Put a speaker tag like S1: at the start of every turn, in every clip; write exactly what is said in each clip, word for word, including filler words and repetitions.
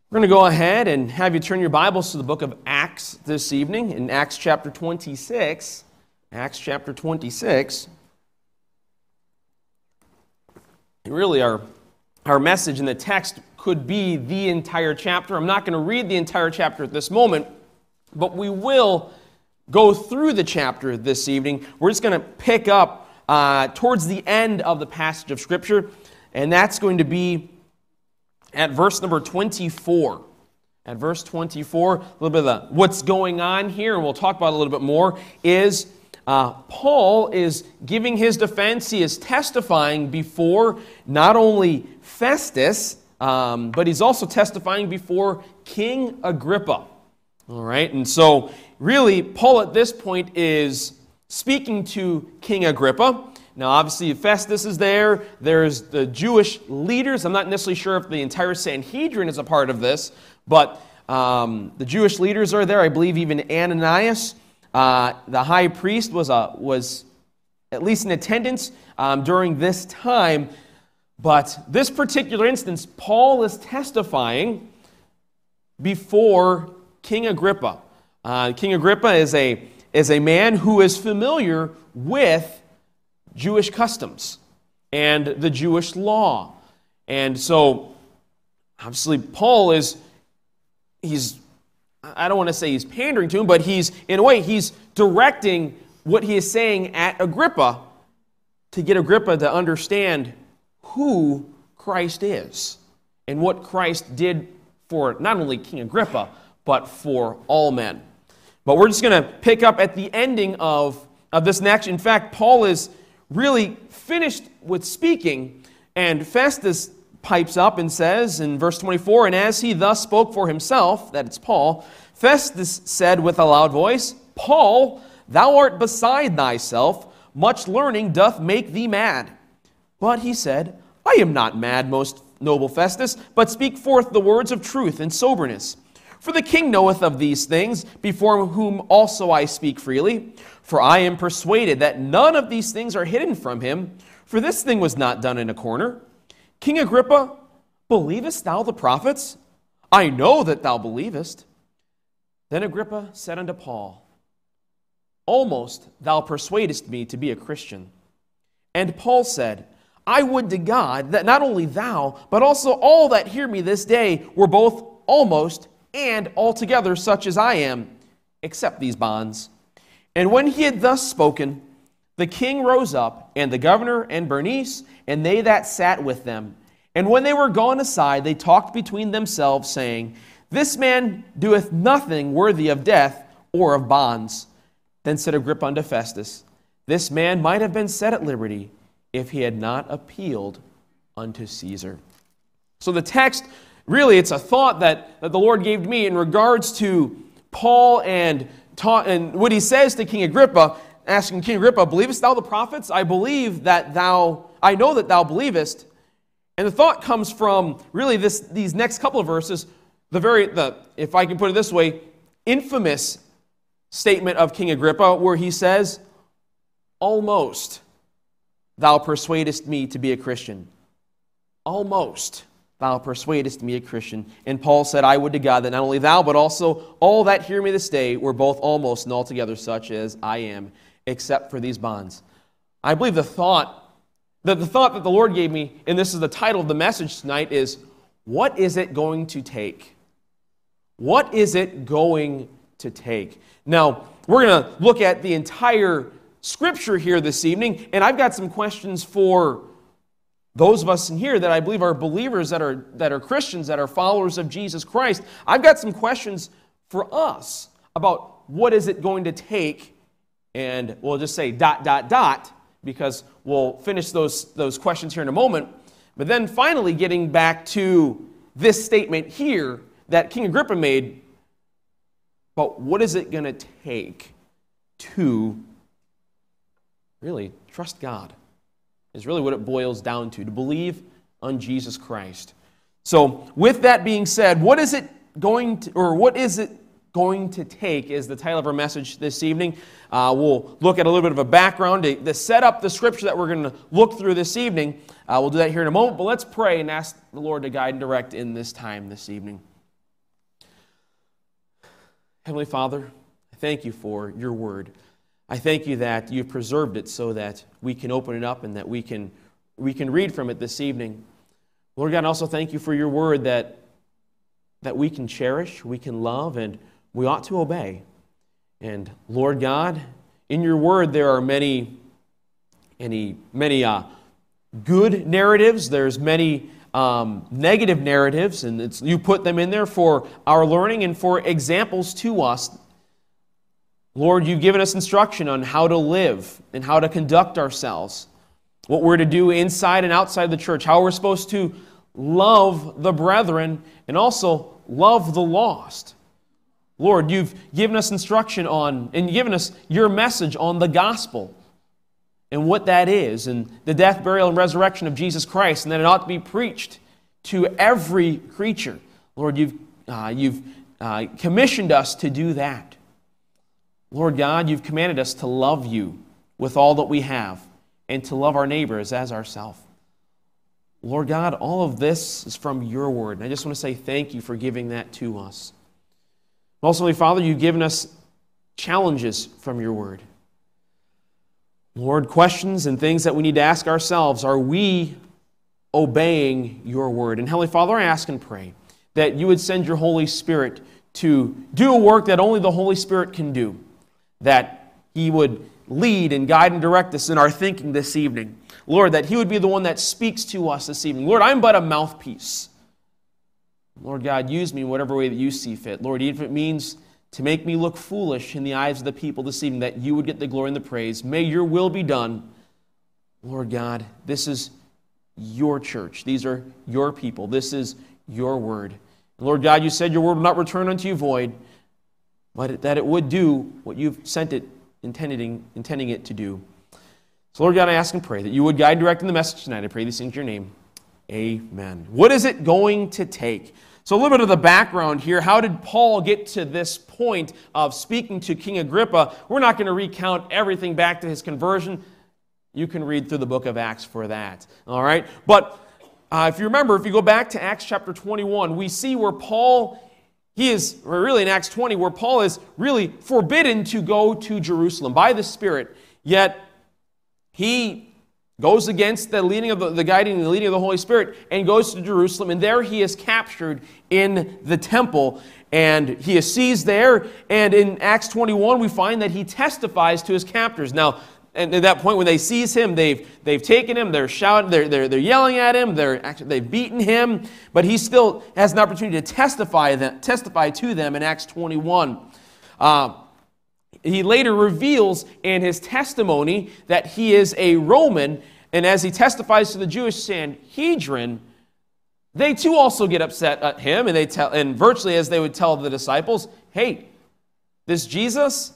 S1: We're going to go ahead and have you turn your Bibles to the book of Acts this evening, in Acts chapter twenty-six. Acts chapter twenty-six. And really, our, our message in the text could be the entire chapter. I'm not going to read the entire chapter at this moment, but we will go through the chapter this evening. We're just going to pick up uh, towards the end of the passage of Scripture, and that's going to be at verse number twenty-four. At verse twenty-four, a little bit of the, what's going on here, and we'll talk about it a little bit more, is uh, Paul is giving his defense. He is testifying before not only Festus, um, but he's also testifying before King Agrippa. All right, and so really, Paul at this point is speaking to King Agrippa. Now, obviously, Festus is there. There's the Jewish leaders. I'm not necessarily sure if the entire Sanhedrin is a part of this, but um, the Jewish leaders are there. I believe even Ananias, uh, the high priest, was a, was at least in attendance um, during this time. But this particular instance, Paul is testifying before King Agrippa. Uh, King Agrippa is a, is a man who is familiar with Jewish customs and the Jewish law. And so, obviously, Paul is, he's, I don't want to say he's pandering to him, but he's, in a way, he's directing what he is saying at Agrippa to get Agrippa to understand who Christ is and what Christ did for not only King Agrippa, but for all men. But we're just going to pick up at the ending of, of this next. In fact, Paul is really finished with speaking, and Festus pipes up and says in verse twenty-four, "And as he thus spoke for himself," that it's Paul, "Festus said with a loud voice, Paul, thou art beside thyself, much learning doth make thee mad. But he said, I am not mad, most noble Festus, but speak forth the words of truth and soberness. For the king knoweth of these things, before whom also I speak freely. For I am persuaded that none of these things are hidden from him, for this thing was not done in a corner. King Agrippa, believest thou the prophets? I know that thou believest. Then Agrippa said unto Paul, Almost thou persuadest me to be a Christian. And Paul said, I would to God that not only thou, but also all that hear me this day were both almost and altogether such as I am, except these bonds. And when he had thus spoken, the king rose up, and the governor and Bernice, and they that sat with them. And when they were gone aside, they talked between themselves, saying, This man doeth nothing worthy of death or of bonds. Then said Agrippa unto Festus, This man might have been set at liberty, if he had not appealed unto Caesar." So the text, really, it's a thought that, that the Lord gave to me in regards to Paul and taught, and what he says to King Agrippa, asking King Agrippa, "Believest thou the prophets? I believe that thou, I know that thou believest." And the thought comes from really this these next couple of verses, the very, the if I can put it this way, infamous statement of King Agrippa, where he says, "Almost thou persuadest me to be a Christian." Almost thou persuadest me a Christian. And Paul said, I would to God that not only thou, but also all that hear me this day were both almost and altogether such as I am, except for these bonds. I believe the thought, that the thought that the Lord gave me, and this is the title of the message tonight, is, what is it going to take? What is it going to take? Now, we're going to look at the entire Scripture here this evening, and I've got some questions for those of us in here that I believe are believers, that are that are Christians, that are followers of Jesus Christ. I've got some questions for us about what is it going to take, and we'll just say dot, dot, dot, because we'll finish those, those questions here in a moment. But then finally getting back to this statement here that King Agrippa made, but what is it going to take to really trust God? Is really what it boils down to, to believe on Jesus Christ. So, with that being said, what is it going to, or what is it going to take is the title of our message this evening. Uh, we'll look at a little bit of a background to, to set up the scripture that we're going to look through this evening. Uh, we'll do that here in a moment, but let's pray and ask the Lord to guide and direct in this time this evening. Heavenly Father, I thank you for your word. I thank you that you've preserved it so that we can open it up and that we can, we can read from it this evening. Lord God, I also thank you for your word that, that we can cherish, we can love, and we ought to obey. And Lord God, in your word there are many, many, many uh, good narratives. There's many um, negative narratives, and it's, you put them in there for our learning and for examples to us. Lord, you've given us instruction on how to live and how to conduct ourselves, what we're to do inside and outside the church, how we're supposed to love the brethren and also love the lost. Lord, you've given us instruction on, and given us your message on the gospel and what that is, and the death, burial, and resurrection of Jesus Christ, and that it ought to be preached to every creature. Lord, you've, uh, you've uh, commissioned us to do that. Lord God, you've commanded us to love you with all that we have and to love our neighbors as ourselves. Lord God, all of this is from your word, and I just want to say thank you for giving that to us. Also, Father, you've given us challenges from your word. Lord, questions and things that we need to ask ourselves. Are we obeying your word? And Heavenly Father, I ask and pray that you would send your Holy Spirit to do a work that only the Holy Spirit can do, that he would lead and guide and direct us in our thinking this evening. Lord, that he would be the one that speaks to us this evening. Lord, I'm but a mouthpiece. Lord God, use me in whatever way that you see fit. Lord, even if it means to make me look foolish in the eyes of the people this evening, that you would get the glory and the praise. May your will be done. Lord God, this is your church. These are your people. This is your word. And Lord God, you said your word will not return unto you void, but that it would do what you've sent it, intending, intending it to do. So Lord God, I ask and pray that you would guide directing the message tonight. I pray these things in your name. Amen. What is it going to take? So a little bit of the background here. How did Paul get to this point of speaking to King Agrippa? We're not going to recount everything back to his conversion. You can read through the book of Acts for that. All right? But uh, if you remember, if you go back to Acts chapter twenty-one, we see where Paul, he is, or really in Acts twenty, where Paul is really forbidden to go to Jerusalem by the Spirit. Yet he goes against the leading of the, the guiding and the leading of the Holy Spirit and goes to Jerusalem, and there he is captured in the temple, and he is seized there, and in Acts twenty-one we find that he testifies to his captors. Now, and at that point when they seize him, they've, they've taken him, they're shouting, they're, they're, they're yelling at him, they're actually, they've beaten him, but he still has an opportunity to testify, them, testify to them in Acts twenty-one. Uh, He later reveals in his testimony that he is a Roman, and as he testifies to the Jewish Sanhedrin, they too also get upset at him, and they tell, and virtually as they would tell the disciples, hey, this Jesus,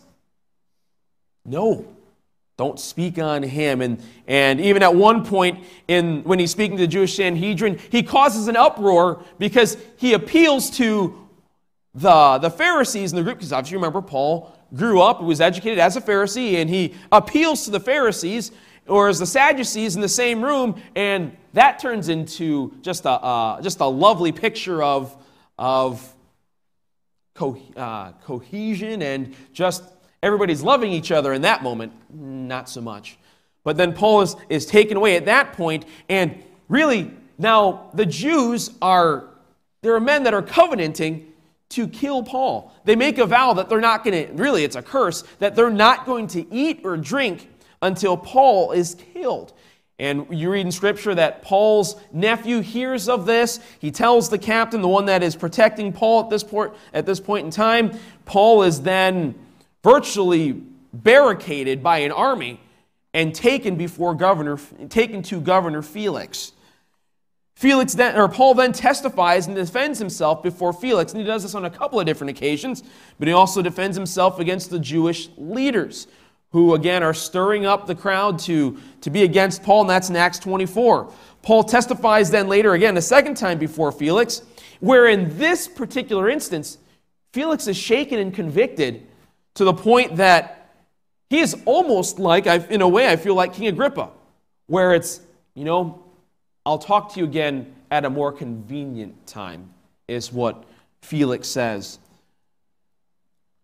S1: no, don't speak on him. And, and even at one point, in when he's speaking to the Jewish Sanhedrin, he causes an uproar because he appeals to the, the Pharisees in the group, because obviously remember, Paul grew up, was educated as a Pharisee, and he appeals to the Pharisees, or as the Sadducees in the same room, and that turns into just a uh, just a lovely picture of of co- uh, cohesion and just everybody's loving each other in that moment. Not so much. But then Paul is, is taken away at that point, and really now the Jews are, there are men that are covenanting to kill Paul. They make a vow that they're not going to, really it's a curse, that they're not going to eat or drink until Paul is killed. And you read in Scripture that Paul's nephew hears of this. He tells the captain, the one that is protecting Paul at this point, at this point in time. Paul is then virtually barricaded by an army and taken before governor, taken to Governor Felix. Felix then, or Paul then testifies and defends himself before Felix, and he does this on a couple of different occasions, but he also defends himself against the Jewish leaders, who again are stirring up the crowd to, to be against Paul, and that's in Acts twenty-four. Paul testifies then later again, a second time before Felix, where in this particular instance, Felix is shaken and convicted to the point that he is almost like, in a way, I feel like King Agrippa, where it's, you know, I'll talk to you again at a more convenient time, is what Felix says.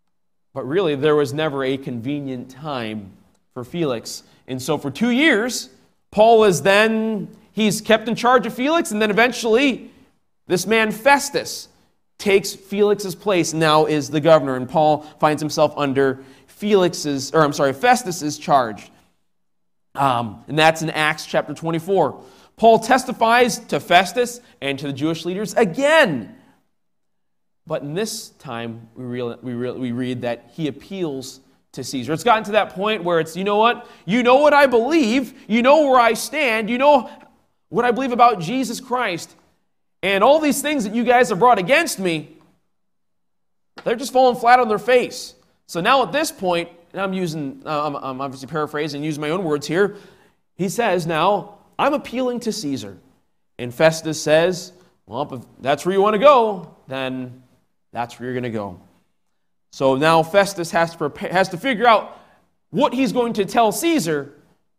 S1: But really, there was never a convenient time for Felix. And so for two years, Paul is then, he's kept in charge of Felix, and then eventually this man Festus takes Felix's place, now is the governor, and Paul finds himself under Felix's, or I'm sorry, Festus's charge. Um, and that's in Acts chapter twenty-four. Paul testifies to Festus and to the Jewish leaders again. But in this time, we, real, we, real, we read that he appeals to Caesar. It's gotten to that point where it's, you know what? You know what I believe. You know where I stand. You know what I believe about Jesus Christ. And all these things that you guys have brought against me, they're just falling flat on their face. So now at this point, and I'm using, uh, I'm, I'm obviously paraphrasing, using my own words here, he says now, I'm appealing to Caesar. And Festus says, well, if that's where you want to go, then that's where you're going to go. So now Festus has to prepare, has to figure out what he's going to tell Caesar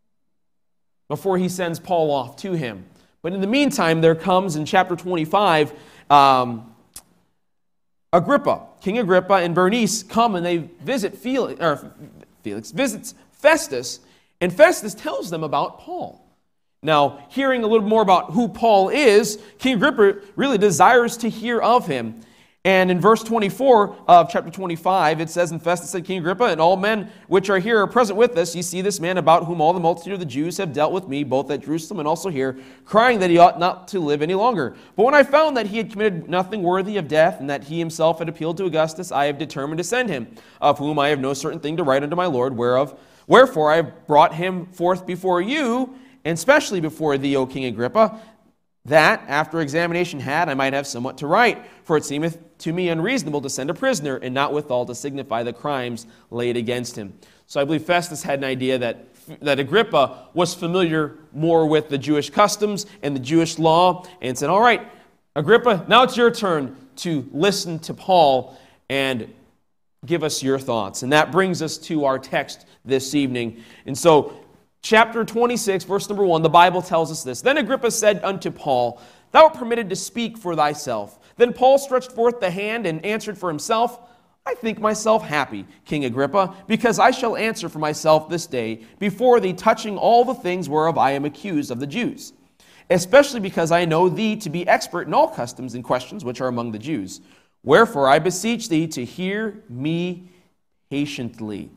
S1: before he sends Paul off to him. But in the meantime, there comes in chapter twenty-five, um, Agrippa, King Agrippa and Bernice come and they visit Felix, or Felix visits Festus, and Festus tells them about Paul. Now, hearing a little more about who Paul is, King Agrippa really desires to hear of him. And in verse twenty-four of chapter twenty-five, it says, And Festus said, King Agrippa, and all men which are here are present with us. You see this man about whom all the multitude of the Jews have dealt with me, both at Jerusalem and also here, crying that he ought not to live any longer. But when I found that he had committed nothing worthy of death, and that he himself had appealed to Augustus, I have determined to send him, of whom I have no certain thing to write unto my Lord, whereof wherefore I have brought him forth before you, and especially before thee, O King Agrippa, that, after examination had, I might have somewhat to write. For it seemeth to me unreasonable to send a prisoner, and not withal to signify the crimes laid against him. So I believe Festus had an idea that, that Agrippa was familiar more with the Jewish customs and the Jewish law, and said, all right, Agrippa, now it's your turn to listen to Paul and give us your thoughts. And that brings us to our text this evening. And so, chapter twenty-six, verse number one, the Bible tells us this. Then Agrippa said unto Paul, Thou art permitted to speak for thyself. Then Paul stretched forth the hand and answered for himself, I think myself happy, King Agrippa, because I shall answer for myself this day before thee touching all the things whereof I am accused of the Jews, especially because I know thee to be expert in all customs and questions which are among the Jews. Wherefore I beseech thee to hear me patiently.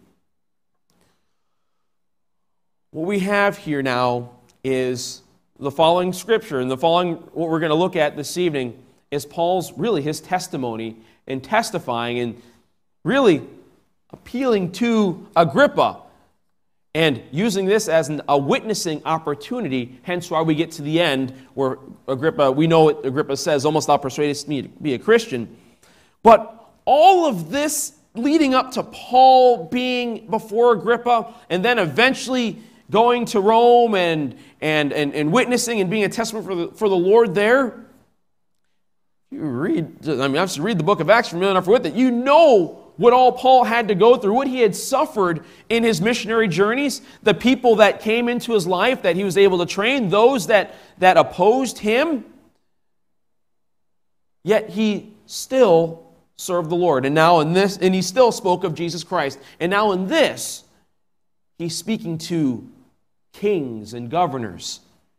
S1: What we have here now is the following scripture, and the following, what we're going to look at this evening, is Paul's, really his testimony and testifying and really appealing to Agrippa and using this as an, a witnessing opportunity, hence why we get to the end where Agrippa, we know what Agrippa says, almost thou persuadest me to be a Christian. But all of this leading up to Paul being before Agrippa and then eventually going to Rome and, and, and, and witnessing and being a testament for the, for the Lord there, you read, I mean, I have to read the book of Acts for a minute with it. You know what all Paul had to go through, what he had suffered in his missionary journeys, the people that came into his life that he was able to train, those that, that opposed him. Yet he still served the Lord. And now in this, and he still spoke of Jesus Christ. And now in this, he's speaking to kings and governors.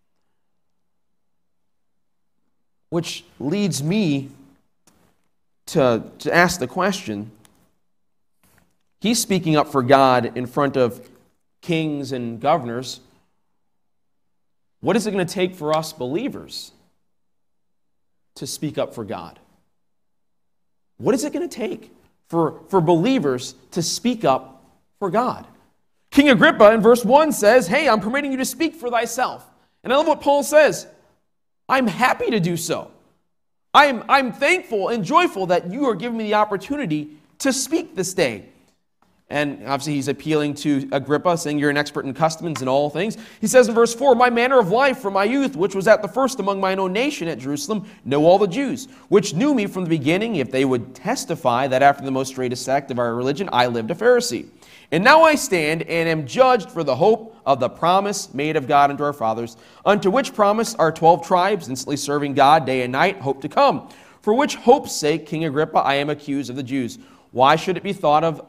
S1: Which leads me to, to ask the question, he's speaking up for God in front of kings and governors. What is it going to take for us believers to speak up for God? What is it going to take for, for believers to speak up for God? King Agrippa in verse one says, hey, I'm permitting you to speak for thyself. And I love what Paul says. I'm happy to do so. I'm, I'm thankful and joyful that you are giving me the opportunity to speak this day. And obviously he's appealing to Agrippa, saying you're an expert in customs and all things. He says in verse four, my manner of life from my youth, which was at the first among mine own nation at Jerusalem, know all the Jews, which knew me from the beginning, if they would testify that after the most straitest sect of our religion, I lived a Pharisee. And now I stand and am judged for the hope of the promise made of God unto our fathers, unto which promise our twelve tribes, instantly serving God day and night, hope to come. For which hope's sake, King Agrippa, I am accused of the Jews. Why should it be thought of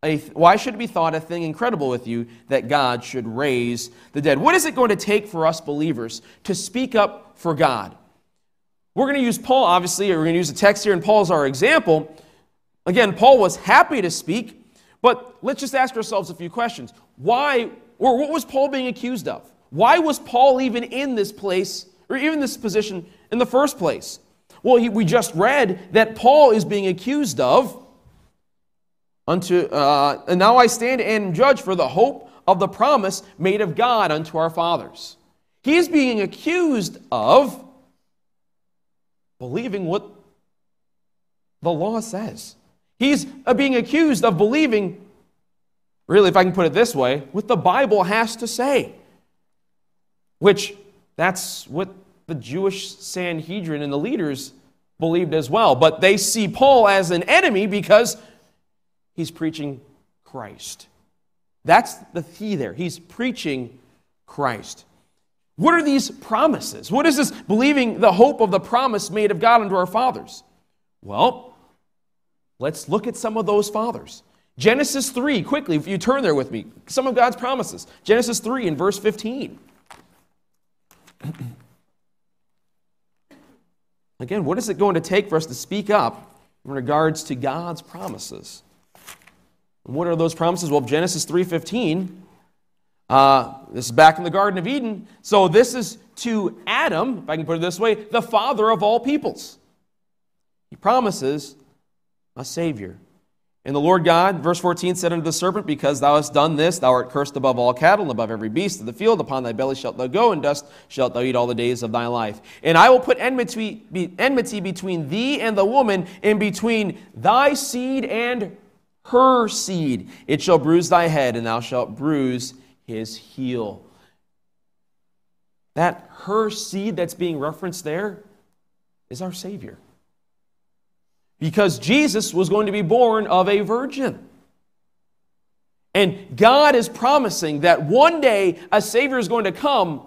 S1: a, why should it be thought a thing incredible with you that God should raise the dead? What is it going to take for us believers to speak up for God? We're going to use Paul, obviously, or we're going to use a text here, and Paul is our example. Again, Paul was happy to speak, but let's just ask ourselves a few questions. Why, or what was Paul being accused of? Why was Paul even in this place, or even this position in the first place? Well, he, we just read that Paul is being accused of Unto, uh, and now I stand and judge for the hope of the promise made of God unto our fathers. He is being accused of believing what the law says. He's being accused of believing, really, if I can put it this way, what the Bible has to say. Which, that's what the Jewish Sanhedrin and the leaders believed as well. But they see Paul as an enemy because he's preaching Christ. That's the key there. He's preaching Christ. What are these promises? What is this believing the hope of the promise made of God unto our fathers? Well, let's look at some of those fathers. Genesis three, quickly, if you turn there with me, some of God's promises. Genesis three in verse fifteen. Again, what is it going to take for us to speak up in regards to God's promises? And what are those promises? Well, Genesis three fifteen, uh, this is back in the Garden of Eden. So this is to Adam, if I can put it this way, the father of all peoples. He promises a Savior. And the Lord God, verse fourteen, said unto the serpent, because thou hast done this, thou art cursed above all cattle, and above every beast of the field. Upon thy belly shalt thou go, and dust shalt thou eat all the days of thy life. And I will put enmity, enmity between thee and the woman, and between thy seed and her seed. It shall bruise thy head, and thou shalt bruise his heel. That her seed that's being referenced there is our Savior. Because Jesus was going to be born of a virgin. And God is promising that one day a Savior is going to come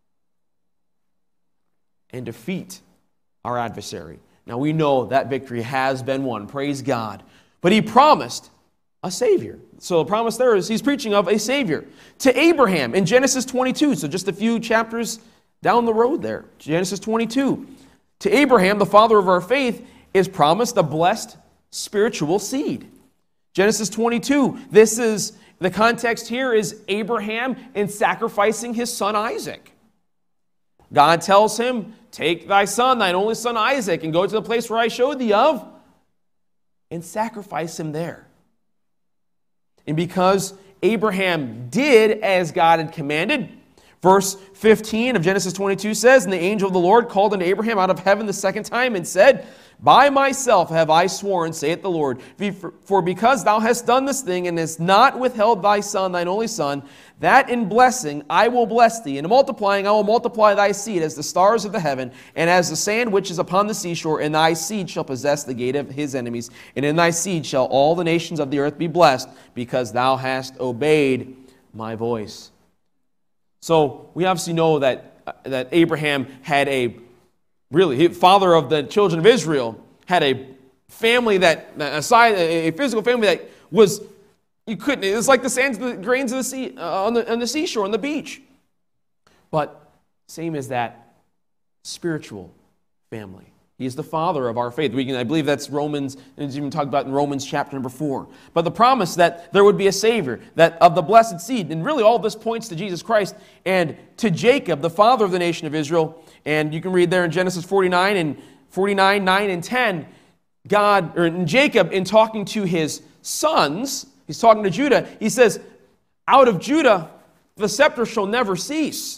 S1: and defeat our adversary. Now we know that victory has been won. Praise God. But he promised a Savior. So the promise there is he's preaching of a Savior. To Abraham in Genesis twenty-two, so just a few chapters down the road there. Genesis twenty-two. To Abraham, the father of our faith, is promised a blessed spiritual seed. Genesis twenty-two, this is, the context here is Abraham in sacrificing his son Isaac. God tells him, take thy son, thine only son Isaac, and go to the place where I showed thee of, and sacrifice him there. And because Abraham did as God had commanded, verse fifteen of Genesis twenty-two says, and the angel of the Lord called unto Abraham out of heaven the second time and said, by myself have I sworn, saith the Lord, for because thou hast done this thing, and hast not withheld thy son, thine only son, that in blessing I will bless thee, and in multiplying I will multiply thy seed as the stars of the heaven, and as the sand which is upon the seashore, and thy seed shall possess the gate of his enemies, and in thy seed shall all the nations of the earth be blessed, because thou hast obeyed my voice. So we obviously know that, uh, that Abraham had a Really, father of the children of Israel, had a family that, aside a physical family that was, you couldn't, it was like the sands, the grains of the sea, uh, on, the, on the seashore, on the beach. But same as that spiritual family. He is the father of our faith. We can, I believe that's Romans, and it's even talked about in Romans chapter number four. But the promise that there would be a Savior, that of the blessed seed, and really all this points to Jesus Christ, and to Jacob, the father of the nation of Israel. And you can read there in Genesis forty-nine and forty-nine, nine and ten, God, or in Jacob, in talking to his sons, he's talking to Judah, he says, out of Judah the scepter shall never cease.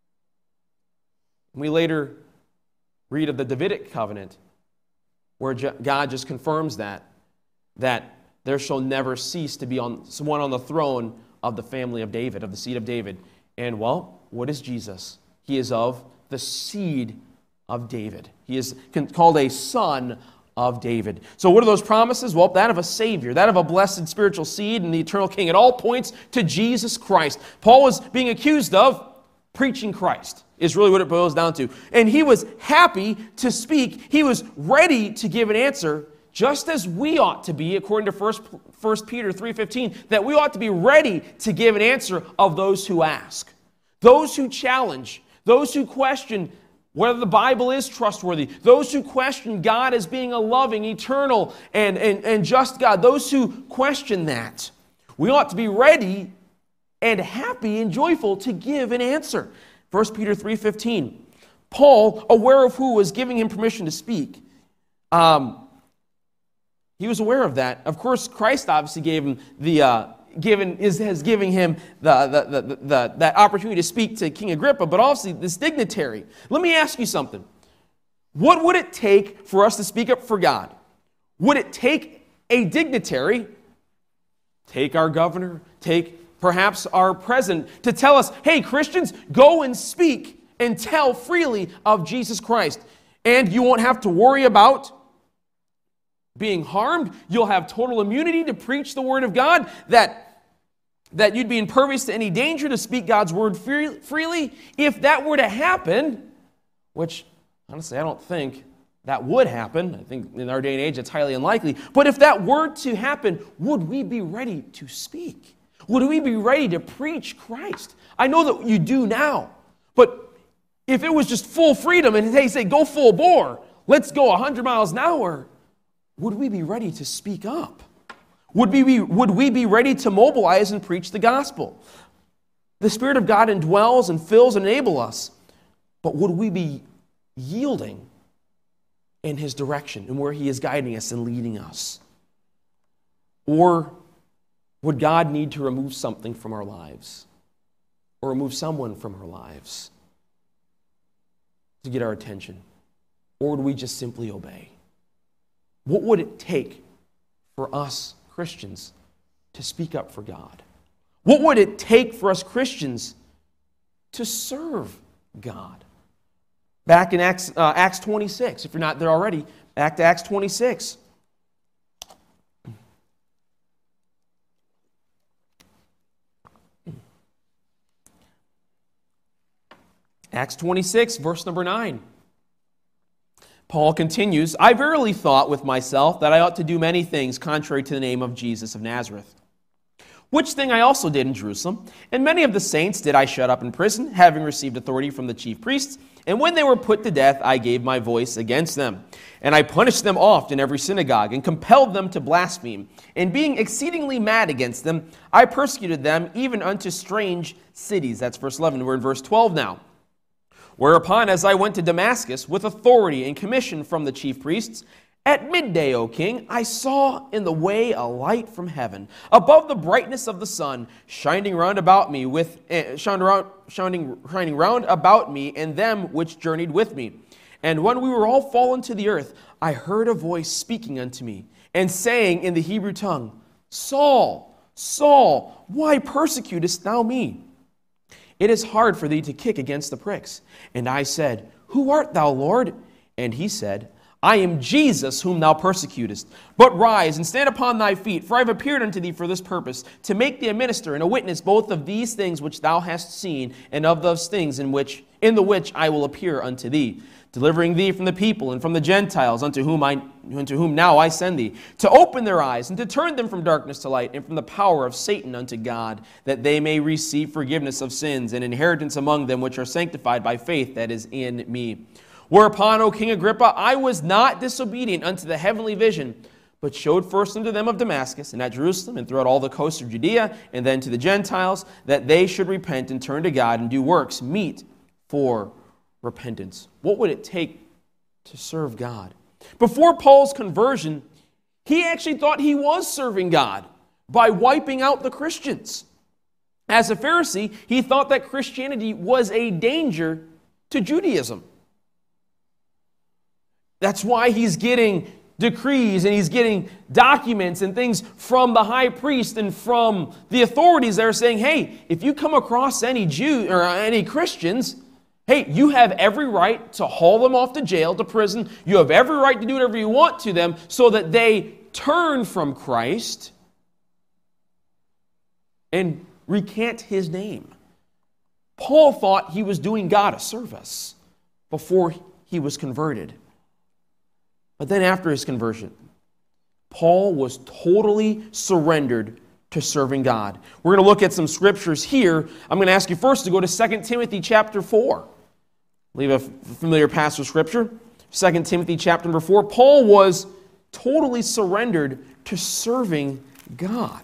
S1: We later read of the Davidic covenant, where God just confirms that, that there shall never cease to be on someone on the throne of the family of David, of the seed of David. And well, what is Jesus? He is of the seed of David. He is called a son of David. So what are those promises? Well, that of a Savior, that of a blessed spiritual seed and the eternal King. It all points to Jesus Christ. Paul was being accused of preaching Christ, is really what it boils down to. And he was happy to speak. He was ready to give an answer just as we ought to be, according to First Peter three fifteen, that we ought to be ready to give an answer of those who ask, those who challenge, those who question whether the Bible is trustworthy, those who question God as being a loving, eternal, and, and, and just God, those who question that. We ought to be ready and happy and joyful to give an answer. First Peter three fifteen. Paul, aware of who was giving him permission to speak, um, he was aware of that. Of course, Christ obviously gave him the uh, given is has given him the, the, the, the, the that opportunity to speak to King Agrippa, but also this dignitary. Let me ask you something. What would it take for us to speak up for God? Would it take a dignitary, take our governor, take perhaps our president, to tell us, hey, Christians, go and speak and tell freely of Jesus Christ, and you won't have to worry about being harmed? You'll have total immunity to preach the word of God, that, that you'd be impervious to any danger to speak God's word free, freely? If that were to happen, which honestly I don't think that would happen, I think in our day and age it's highly unlikely, but if that were to happen, would we be ready to speak? Would we be ready to preach Christ? I know that you do now, but if it was just full freedom and they say, go full bore, let's go one hundred miles an hour, would we be ready to speak up? Would we be, would we be ready to mobilize and preach the gospel? The Spirit of God indwells and fills and enables us, but would we be yielding in His direction and where He is guiding us and leading us? Or would God need to remove something from our lives or remove someone from our lives to get our attention? Or would we just simply obey? What would it take for us Christians to speak up for God? What would it take for us Christians to serve God? Back in Acts, uh, Acts twenty-six, if you're not there already, back to Acts twenty-six. Acts twenty-six, verse number nine. Paul continues, I verily thought with myself that I ought to do many things contrary to the name of Jesus of Nazareth. Which thing I also did in Jerusalem, and many of the saints did I shut up in prison, having received authority from the chief priests. And when they were put to death, I gave my voice against them. And I punished them oft in every synagogue, and compelled them to blaspheme. And being exceedingly mad against them, I persecuted them even unto strange cities. That's verse eleven. We're in verse twelve now. Whereupon, as I went to Damascus with authority and commission from the chief priests, at midday, O king, I saw in the way a light from heaven, above the brightness of the sun, shining round about me, with uh, shining, round, shining, shining round about me and them which journeyed with me. And when we were all fallen to the earth, I heard a voice speaking unto me, and saying in the Hebrew tongue, Saul, Saul, why persecutest thou me? It is hard for thee to kick against the pricks. And I said, Who art thou, Lord? And he said, I am Jesus whom thou persecutest. But rise and stand upon thy feet, for I have appeared unto thee for this purpose, to make thee a minister and a witness both of these things which thou hast seen, and of those things in which in the which I will appear unto thee, delivering thee from the people and from the Gentiles, unto whom I unto whom now I send thee, to open their eyes and to turn them from darkness to light, and from the power of Satan unto God, that they may receive forgiveness of sins and inheritance among them which are sanctified by faith that is in me. Whereupon, O King Agrippa, I was not disobedient unto the heavenly vision, but showed first unto them of Damascus, and at Jerusalem, and throughout all the coasts of Judea, and then to the Gentiles, that they should repent and turn to God and do works meet for repentance. What would it take to serve God? Before Paul's conversion, he actually thought he was serving God by wiping out the Christians. As a Pharisee, he thought that Christianity was a danger to Judaism. That's why he's getting decrees and he's getting documents and things from the high priest and from the authorities that are saying, hey, if you come across any Jew or any Christians, hey, you have every right to haul them off to jail, to prison. You have every right to do whatever you want to them so that they turn from Christ and recant His name. Paul thought he was doing God a service before he was converted. But then after his conversion, Paul was totally surrendered to serving God. We're going to look at some scriptures here. I'm going to ask you first to go to Second Timothy chapter four. Leave a familiar passage of scripture. Second Timothy chapter number four. Paul was totally surrendered to serving God.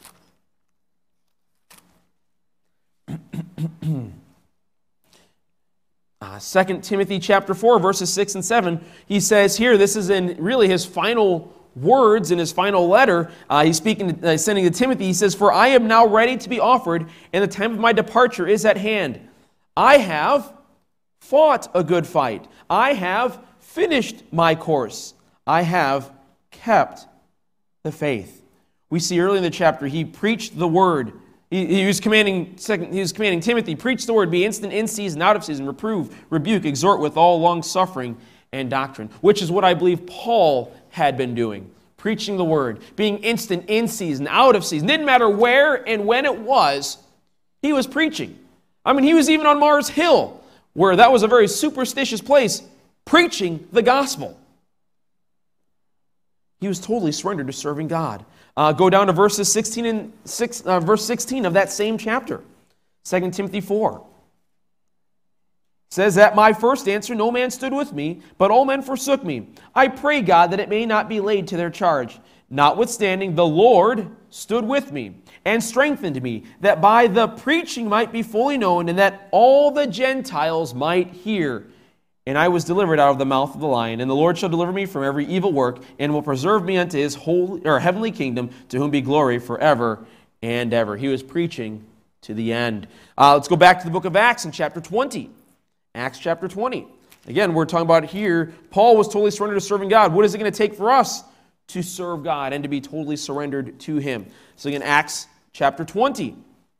S1: uh, Second Timothy chapter four, verses six and seven. He says here, this is in really his final words in his final letter. Uh, he's speaking, to, uh, sending to Timothy. He says, "For I am now ready to be offered, and the time of my departure is at hand. I have fought a good fight. I have finished my course. I have kept the faith." We see early in the chapter, he preached the word. He, he was commanding second, he was commanding Timothy, preach the word, be instant in season, out of season, reprove, rebuke, exhort with all long suffering and doctrine, which is what I believe Paul had been doing. Preaching the word, being instant in season, out of season. Didn't matter where and when it was, he was preaching. I mean, he was even on Mars Hill, where that was a very superstitious place, preaching the gospel. He was totally surrendered to serving God. Uh, go down to verses sixteen and six, uh, verse sixteen of that same chapter, Second Timothy four. It says, "At my first answer no man stood with me, but all men forsook me. I pray God that it may not be laid to their charge. Notwithstanding, the Lord stood with me and strengthened me, that by the preaching might be fully known, and that all the Gentiles might hear. And I was delivered out of the mouth of the lion, and the Lord shall deliver me from every evil work, and will preserve me unto his holy or heavenly kingdom, to whom be glory forever and ever." He was preaching to the end. Uh, let's go back to the book of Acts in chapter twenty. Acts chapter twenty. Again, we're talking about here, Paul was totally surrendered to serving God. What is it going to take for us to serve God and to be totally surrendered to him? So again, Acts chapter twenty.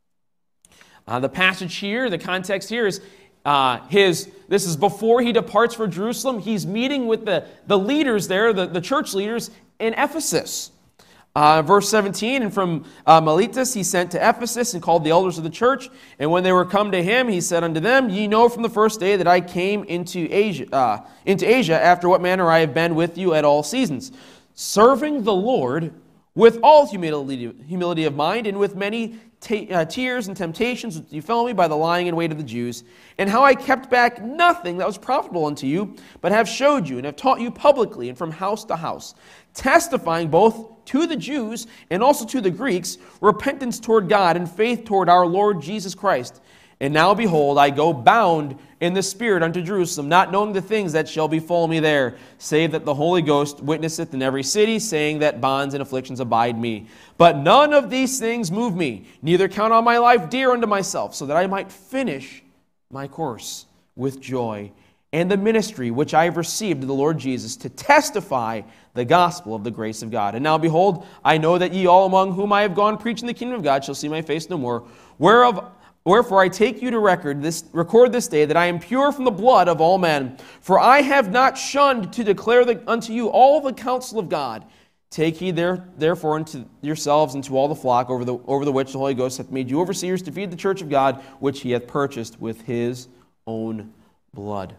S1: Uh, the passage here, the context here is uh, his, this is before he departs for Jerusalem. He's meeting with the, the leaders there, the, the church leaders in Ephesus. Uh, verse seventeen, "And from uh, Miletus he sent to Ephesus and called the elders of the church. And when they were come to him, he said unto them, Ye know from the first day that I came into Asia, uh, into Asia, after what manner I have been with you at all seasons, serving the Lord with all humility, humility of mind, and with many te- uh, tears and temptations which befell me by the lying in wait of the Jews, and how I kept back nothing that was profitable unto you, but have showed you and have taught you publicly and from house to house, testifying both to the Jews and also to the Greeks repentance toward God and faith toward our Lord Jesus Christ. And now, behold, I go bound in the Spirit unto Jerusalem, not knowing the things that shall befall me there, save that the Holy Ghost witnesseth in every city, saying that bonds and afflictions abide me. But none of these things move me, neither count on my life dear unto myself, so that I might finish my course with joy, and the ministry which I have received of the Lord Jesus, to testify the gospel of the grace of God. And now, behold, I know that ye all among whom I have gone preaching the kingdom of God shall see my face no more, whereof Wherefore I take you to record this, record this day that I am pure from the blood of all men. For I have not shunned to declare the, unto you all the counsel of God. Take heed there, therefore unto yourselves and to all the flock over the, over the which the Holy Ghost hath made you overseers to feed the church of God, which he hath purchased with his own blood.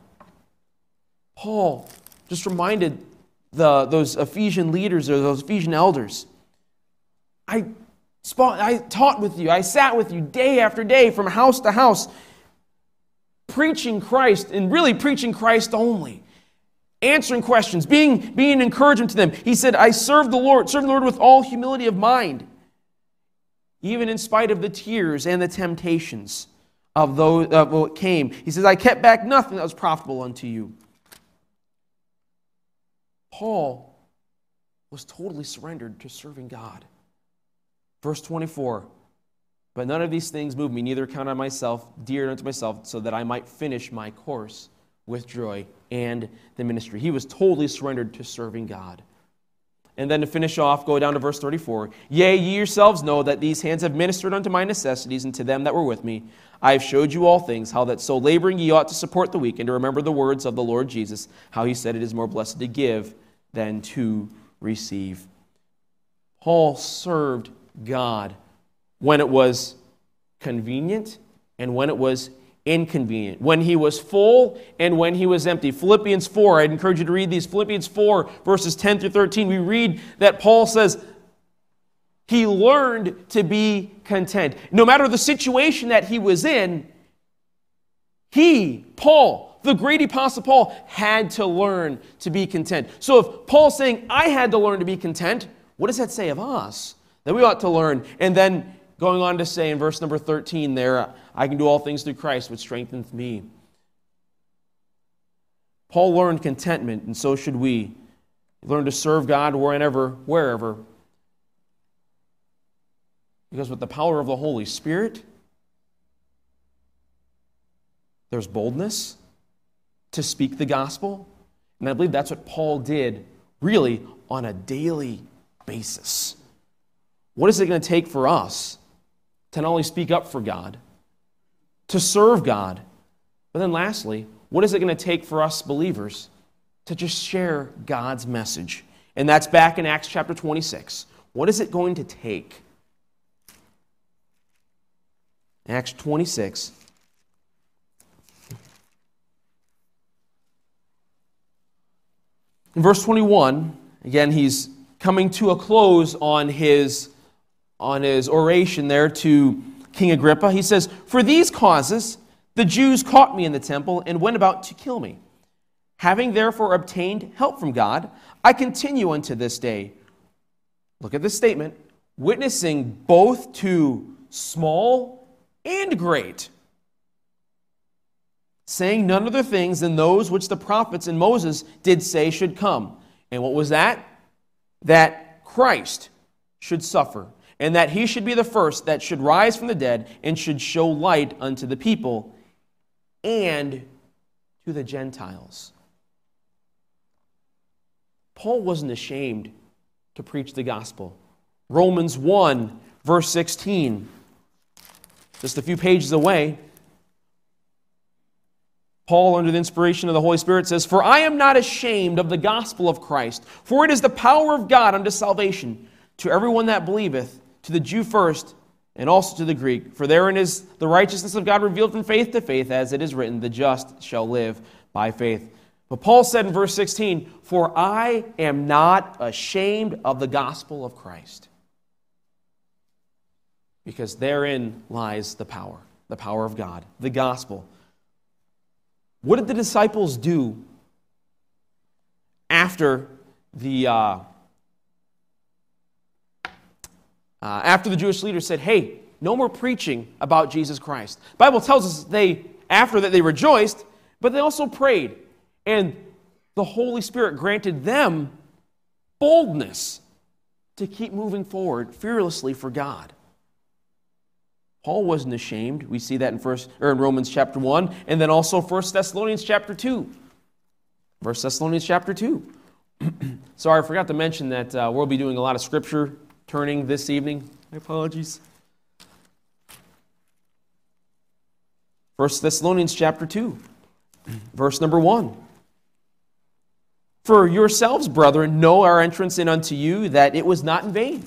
S1: Paul just reminded the, those Ephesian leaders or those Ephesian elders, I I taught with you, I sat with you day after day from house to house, preaching Christ and really preaching Christ only, answering questions, being, being an encouragement to them. He said, I serve the Lord, serve the Lord with all humility of mind, even in spite of the tears and the temptations of those of what came. He says, I kept back nothing that was profitable unto you. Paul was totally surrendered to serving God. Verse twenty-four, but none of these things move me, neither count on myself, dear unto myself, so that I might finish my course with joy and the ministry. He was totally surrendered to serving God. And then to finish off, go down to verse thirty-four. Yea, ye yourselves know that these hands have ministered unto my necessities, and to them that were with me. I have showed you all things, how that so laboring ye ought to support the weak, and to remember the words of the Lord Jesus, how he said it is more blessed to give than to receive. Paul served God when it was convenient and when it was inconvenient, when he was full and when he was empty. Philippians four, I'd encourage you to read these. Philippians four, verses ten through thirteen, we read that Paul says he learned to be content. No matter the situation that he was in, he, Paul, the great apostle Paul, had to learn to be content. So if Paul's saying, I had to learn to be content, what does that say of us? That we ought to learn. And then going on to say in verse number thirteen there, I can do all things through Christ, which strengthens me. Paul learned contentment, and so should we. Learn to serve God wherever, wherever. Because with the power of the Holy Spirit, there's boldness to speak the gospel. And I believe that's what Paul did really on a daily basis. What is it going to take for us to not only speak up for God, to serve God, but then lastly, what is it going to take for us believers to just share God's message? And that's back in Acts chapter twenty-six. What is it going to take? Acts twenty-six. In verse twenty-one, again, he's coming to a close on his, on his oration there to King Agrippa. He says, "For these causes the Jews caught me in the temple and went about to kill me. Having therefore obtained help from God, I continue unto this day." Look at this statement. "Witnessing both to small and great, saying none other things than those which the prophets and Moses did say should come." And what was that? That Christ should suffer, and that he should be the first that should rise from the dead, and should show light unto the people and to the Gentiles. Paul wasn't ashamed to preach the gospel. Romans one, verse sixteen, just a few pages away, Paul, under the inspiration of the Holy Spirit, says, "For I am not ashamed of the gospel of Christ, for it is the power of God unto salvation to everyone that believeth, to the Jew first, and also to the Greek. For therein is the righteousness of God revealed from faith to faith, as it is written, the just shall live by faith." But Paul said in verse sixteen, "For I am not ashamed of the gospel of Christ." Because therein lies the power, the power of God, the gospel. What did the disciples do after the uh, uh, after the Jewish leaders said, "Hey, no more preaching about Jesus Christ"? The Bible tells us they after that they rejoiced, but they also prayed, and the Holy Spirit granted them boldness to keep moving forward fearlessly for God. Paul wasn't ashamed. We see that in first or in Romans chapter one, and then also First Thessalonians chapter two. First Thessalonians chapter two. Sorry, I forgot to mention that uh, we'll be doing a lot of scripture turning this evening. My apologies. First Thessalonians chapter two, verse number one. "For yourselves, brethren, know our entrance in unto you, that it was not in vain.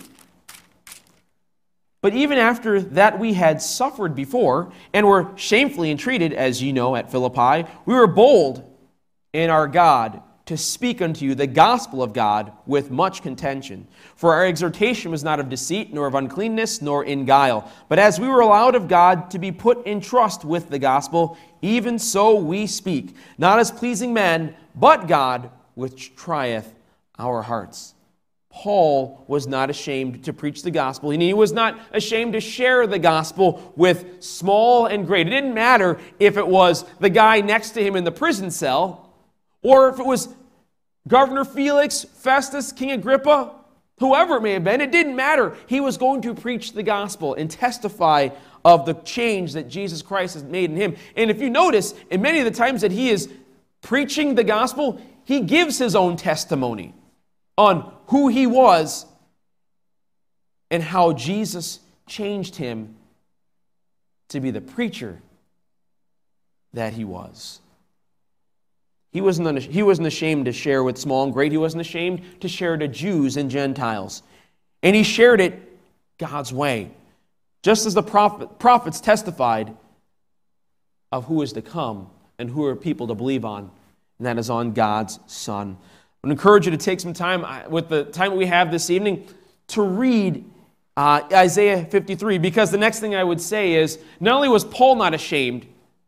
S1: But even after that we had suffered before, and were shamefully entreated, as ye know, at Philippi, we were bold in our God to speak unto you the gospel of God with much contention. For our exhortation was not of deceit, nor of uncleanness, nor in guile. But as we were allowed of God to be put in trust with the gospel, even so we speak, not as pleasing men, but God, which trieth our hearts." Paul was not ashamed to preach the gospel, and he was not ashamed to share the gospel with small and great. It didn't matter if it was the guy next to him in the prison cell, or if it was Governor Felix, Festus, King Agrippa, whoever it may have been. It didn't matter. He was going to preach the gospel and testify of the change that Jesus Christ has made in him. And if you notice, in many of the times that he is preaching the gospel, he gives his own testimony on who he was and how Jesus changed him to be the preacher that he was. He wasn't, he wasn't ashamed to share with small and great. He wasn't ashamed to share to Jews and Gentiles. And he shared it God's way. Just as the prophet, prophets testified of who is to come and who are people to believe on, and that is on God's Son. I would encourage you to take some time with the time we have this evening to read uh, Isaiah fifty-three, because the next thing I would say is, not only was Paul not ashamed,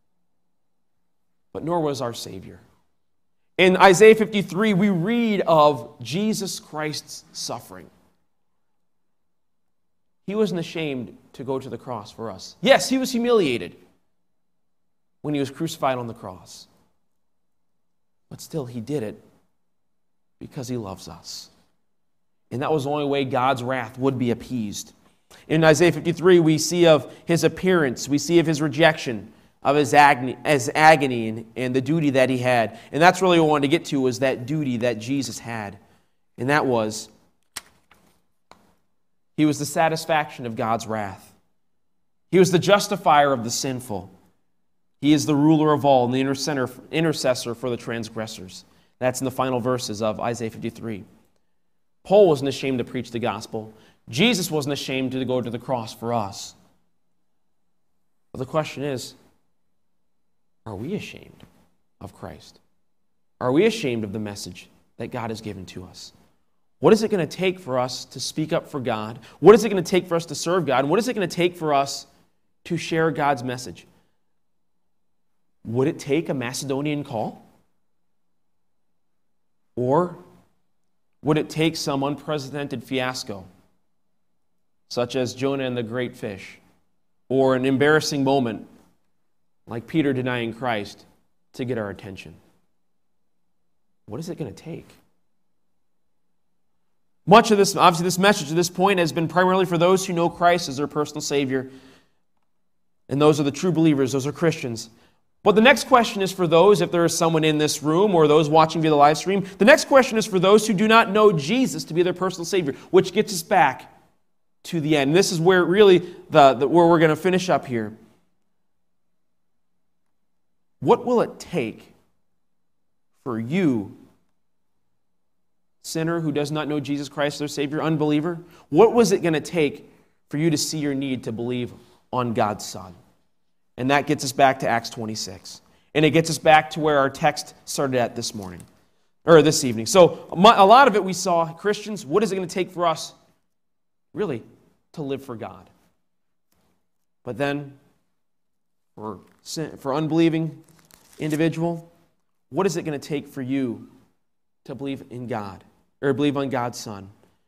S1: but nor was our Savior. In Isaiah fifty-three, we read of Jesus Christ's suffering. He wasn't ashamed to go to the cross for us. Yes, he was humiliated when he was crucified on the cross. But still, he did it because he loves us. And that was the only way God's wrath would be appeased. In Isaiah fifty-three, we see of his appearance, we see of his rejection, of his agony, his agony and, and the duty that he had. And that's really what I wanted to get to, was that duty that Jesus had. And that was, he was the satisfaction of God's wrath. He was the justifier of the sinful. He is the ruler of all and the intercessor for the transgressors. That's in the final verses of Isaiah fifty-three. Paul wasn't ashamed to preach the gospel. Jesus wasn't ashamed to go to the cross for us. But the question is, are we ashamed of Christ? Are we ashamed of the message that God has given to us? What is it going to take for us to speak up for God? What is it going to take for us to serve God? And what is it going to take for us to share God's message? Would it take a Macedonian call? Or would it take some unprecedented fiasco, such as Jonah and the great fish, or an embarrassing moment like Peter denying Christ, to get our attention? What is it going to take? Much of this, obviously this message at this point has been primarily for those who know Christ as their personal Savior. And those are the true believers, those are Christians. But the next question is for those, if there is someone in this room or those watching via the live stream, the next question is for those who do not know Jesus to be their personal Savior, which gets us back to the end. And this is where really the, the where we're going to finish up here. What will it take for you, sinner who does not know Jesus Christ as their Savior, unbeliever? What was it going to take for you to see your need to believe on God's Son? And that gets us back to Acts twenty-six. And it gets us back to where our text started at this morning, or this evening. So a lot of it we saw, Christians, what is it going to take for us, really, to live for God? But then, for, for unbelieving individual, what is it going to take for you to believe in God, or believe on God's Son?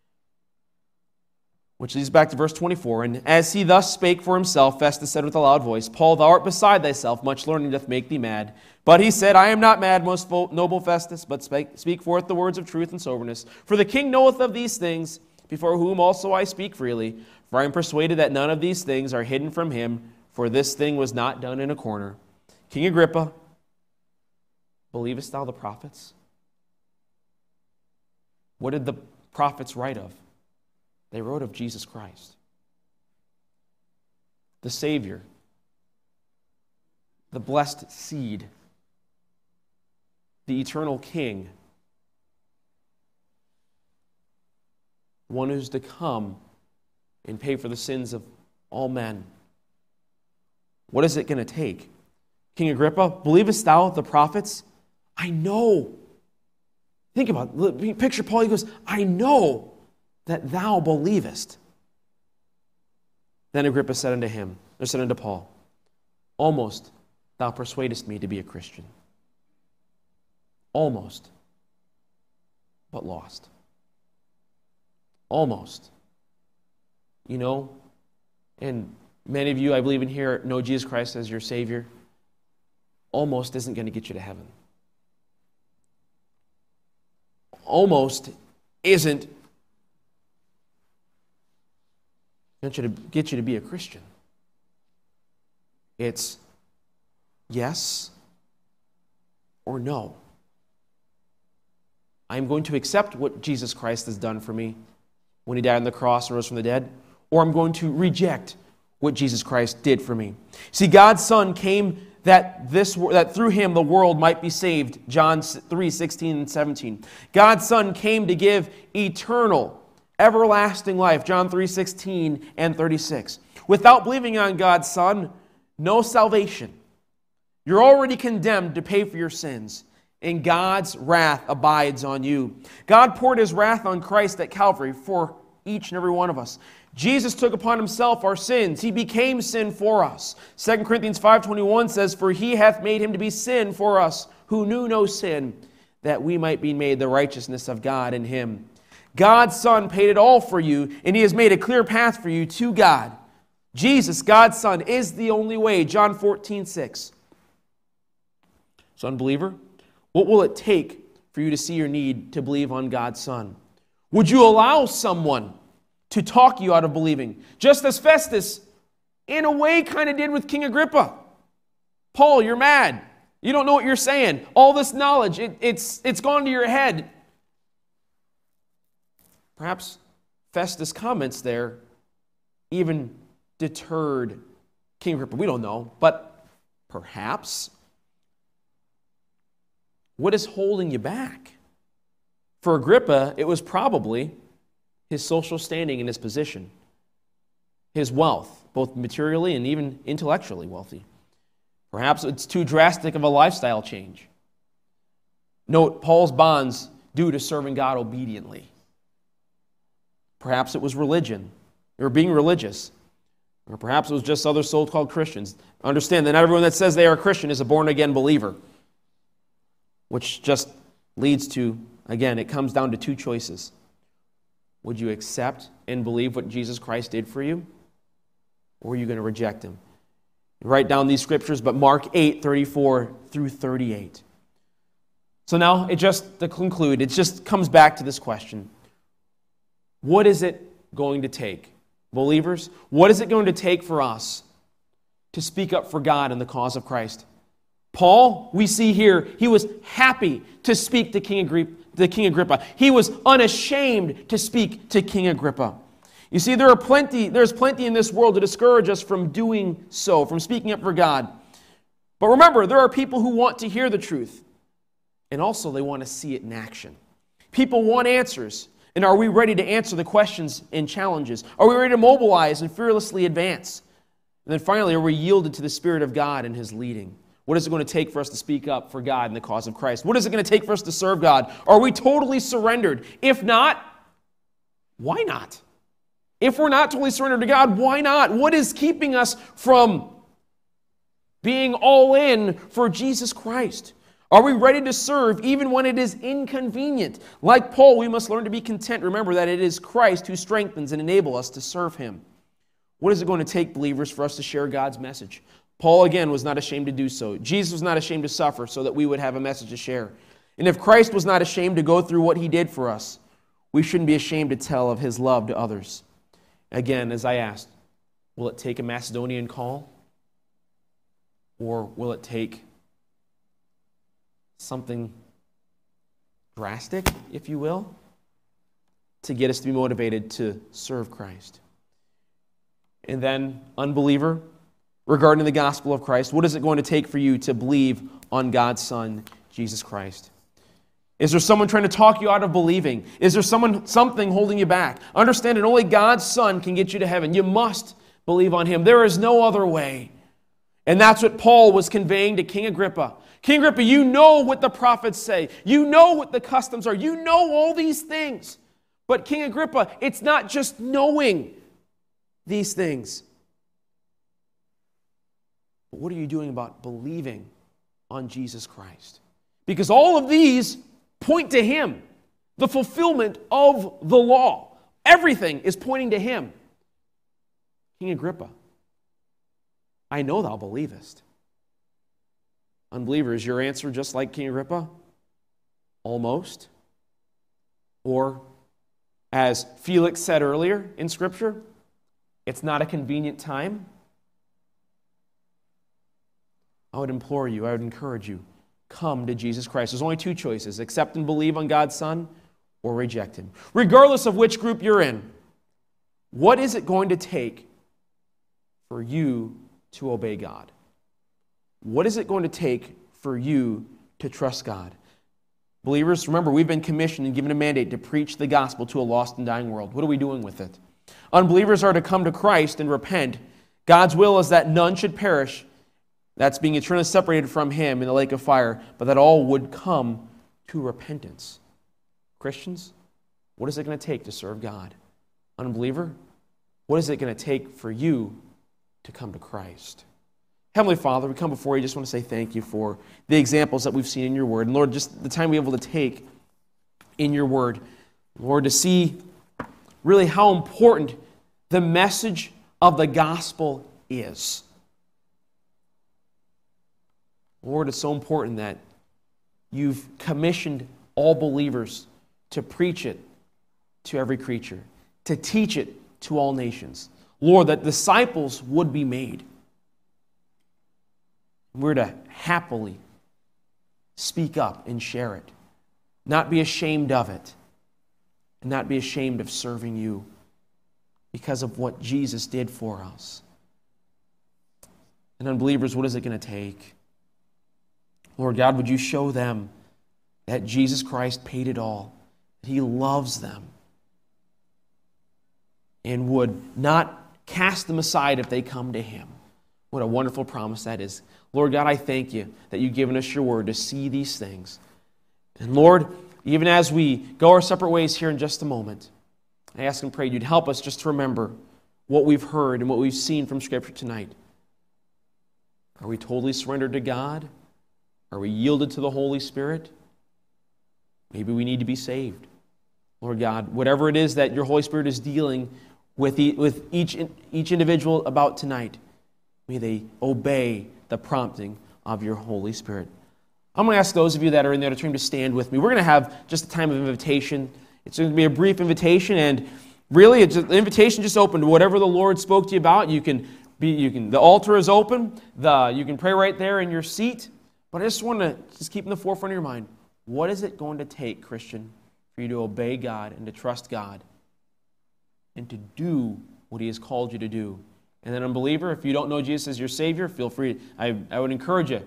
S1: Which leads back to verse twenty-four. And as he thus spake for himself, Festus said with a loud voice, Paul, thou art beside thyself, much learning doth make thee mad. But he said, I am not mad, most noble Festus, but speak forth the words of truth and soberness. For the king knoweth of these things, before whom also I speak freely. For I am persuaded that none of these things are hidden from him, for this thing was not done in a corner. King Agrippa, believest thou the prophets? What did the prophets write of? They wrote of Jesus Christ, the Savior, the blessed seed, the eternal King, one who's to come and pay for the sins of all men. What is it going to take? King Agrippa, believest thou the prophets? I know. Think about it. Picture Paul, he goes, I know that thou believest. Then Agrippa said unto him, or said unto Paul, almost thou persuadest me to be a Christian. Almost, but lost. Almost. You know, and many of you, I believe in here, know Jesus Christ as your Savior. Almost isn't going to get you to heaven. Almost isn't going to get you to be a Christian. It's yes or no. I'm going to accept what Jesus Christ has done for me when he died on the cross and rose from the dead, or I'm going to reject what Jesus Christ did for me. See, God's Son came that this that through him the world might be saved. John three, sixteen and seventeen. God's Son came to give eternal, everlasting life. John three, sixteen and thirty-six. Without believing on God's Son, no salvation. You're already condemned to pay for your sins, and God's wrath abides on you. God poured His wrath on Christ at Calvary for each and every one of us. Jesus took upon Himself our sins. He became sin for us. Second Corinthians five twenty-one says, "For He hath made Him to be sin for us, who knew no sin, that we might be made the righteousness of God in Him." God's Son paid it all for you, and He has made a clear path for you to God. Jesus, God's Son, is the only way. John fourteen six. So, unbeliever, what will it take for you to see your need to believe on God's Son? Would you allow someone to talk you out of believing? Just as Festus, in a way, kind of did with King Agrippa. Paul, you're mad. You don't know what you're saying. All this knowledge, it, it's, it's gone to your head. Perhaps Festus' comments there even deterred King Agrippa. We don't know, but perhaps. What is holding you back? For Agrippa, it was probably his social standing and his position, his wealth, both materially and even intellectually wealthy. Perhaps it's too drastic of a lifestyle change. Note Paul's bonds due to serving God obediently. Perhaps it was religion, or being religious. Or perhaps it was just other so-called Christians. Understand that not everyone that says they are a Christian is a born-again believer. Which just leads to, again, it comes down to two choices. Would you accept and believe what Jesus Christ did for you? Or are you going to reject Him? Write down these scriptures, but Mark eight, thirty-four through thirty-eight. So now, it just, to conclude, it just comes back to this question. What is it going to take? Believers, what is it going to take for us to speak up for God in the cause of Christ? Paul, we see here, he was happy to speak to King Agrippa. To King Agrippa. He was unashamed to speak to King Agrippa. You see, there are plenty, there's plenty in this world to discourage us from doing so, from speaking up for God. But remember, there are people who want to hear the truth, and also they want to see it in action. People want answers, and are we ready to answer the questions and challenges? Are we ready to mobilize and fearlessly advance? And then finally, are we yielded to the Spirit of God and His leading? What is it going to take for us to speak up for God in the cause of Christ? What is it going to take for us to serve God? Are we totally surrendered? If not, why not? If we're not totally surrendered to God, why not? What is keeping us from being all in for Jesus Christ? Are we ready to serve even when it is inconvenient? Like Paul, we must learn to be content. Remember that it is Christ who strengthens and enables us to serve Him. What is it going to take, believers, for us to share God's message? Paul, again, was not ashamed to do so. Jesus was not ashamed to suffer so that we would have a message to share. And if Christ was not ashamed to go through what He did for us, we shouldn't be ashamed to tell of His love to others. Again, as I asked, will it take a Macedonian call? Or will it take something drastic, if you will, to get us to be motivated to serve Christ? And then, unbeliever, regarding the gospel of Christ, what is it going to take for you to believe on God's Son, Jesus Christ? Is there someone trying to talk you out of believing? Is there someone, something holding you back? Understand that only God's Son can get you to heaven. You must believe on Him. There is no other way. And that's what Paul was conveying to King Agrippa. King Agrippa, you know what the prophets say. You know what the customs are. You know all these things. But King Agrippa, it's not just knowing these things. But what are you doing about believing on Jesus Christ? Because all of these point to Him, the fulfillment of the law. Everything is pointing to Him. King Agrippa, I know thou believest. Unbeliever, is your answer just like King Agrippa? Almost. Or, as Felix said earlier in Scripture, it's not a convenient time. I would implore you, I would encourage you, come to Jesus Christ. There's only two choices: accept and believe on God's Son, or reject Him. Regardless of which group you're in, what is it going to take for you to obey God? What is it going to take for you to trust God? Believers, remember, we've been commissioned and given a mandate to preach the gospel to a lost and dying world. What are we doing with it? Unbelievers are to come to Christ and repent. God's will is that none should perish, That's being eternally separated from Him in the lake of fire, but that all would come to repentance. Christians, what is it going to take to serve God? Unbeliever, what is it going to take for you to come to Christ? Heavenly Father, we come before you, just want to say thank you for the examples that we've seen in your word. And Lord, just the time we're able to take in your word, Lord, to see really how important the message of the gospel is. Lord, it's so important that you've commissioned all believers to preach it to every creature, to teach it to all nations. Lord, that disciples would be made. We're to happily speak up and share it, not be ashamed of it, and not be ashamed of serving you because of what Jesus did for us. And unbelievers, what is it going to take? Lord God, would you show them that Jesus Christ paid it all, that He loves them, and would not cast them aside if they come to Him. What a wonderful promise that is. Lord God, I thank you that you've given us your word to see these things. And Lord, even as we go our separate ways here in just a moment, I ask and pray you'd help us just to remember what we've heard and what we've seen from Scripture tonight. Are we totally surrendered to God? Are we yielded to the Holy Spirit? Maybe we need to be saved. Lord God, whatever it is that your Holy Spirit is dealing with, e- with each, each individual about tonight, may they obey the prompting of your Holy Spirit. I'm going to ask those of you that are in the auditorium to stand with me. We're going to have just a time of invitation. It's going to be a brief invitation, and really, it's just, the invitation just open to whatever the Lord spoke to you about. You can be, you can. The altar is open. The you can pray right there in your seat. But I just want to just keep in the forefront of your mind, what is it going to take, Christian, for you to obey God and to trust God and to do what He has called you to do? And then, unbeliever, if you don't know Jesus as your Savior, feel free. I, I would encourage you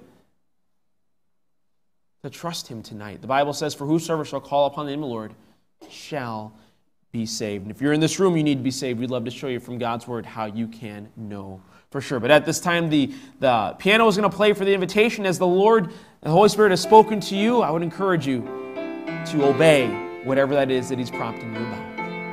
S1: to trust Him tonight. The Bible says, for whosoever shall call upon the name of the Lord shall be saved. And if you're in this room, you need to be saved. We'd love to show you from God's Word how you can know for sure. But at this time, the, the piano is going to play for the invitation. As the Lord, the Holy Spirit has spoken to you, I would encourage you to obey whatever that is that He's prompting you about.